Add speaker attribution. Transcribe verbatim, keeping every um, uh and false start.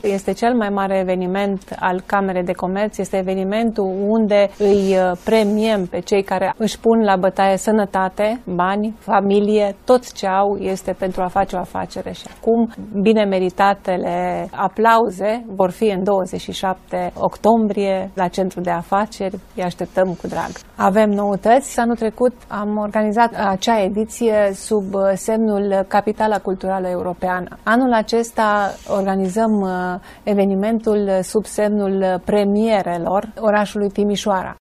Speaker 1: Este cel mai mare eveniment al Camerei de Comerț, este evenimentul unde îi premiem pe cei care își pun la bătaie sănătate, bani, familie, tot ce au este pentru a face o afacere. Și acum, bine meritatele aplauze vor fi în douăzeci și șapte octombrie la Centrul de Afaceri. Îi așteptăm cu drag. Avem noutăți. Anul trecut am organizat acea ediție sub semnul Capitala Culturală Europeană. Anul acesta organizăm evenimentul sub semnul premierelor orașului Timișoara.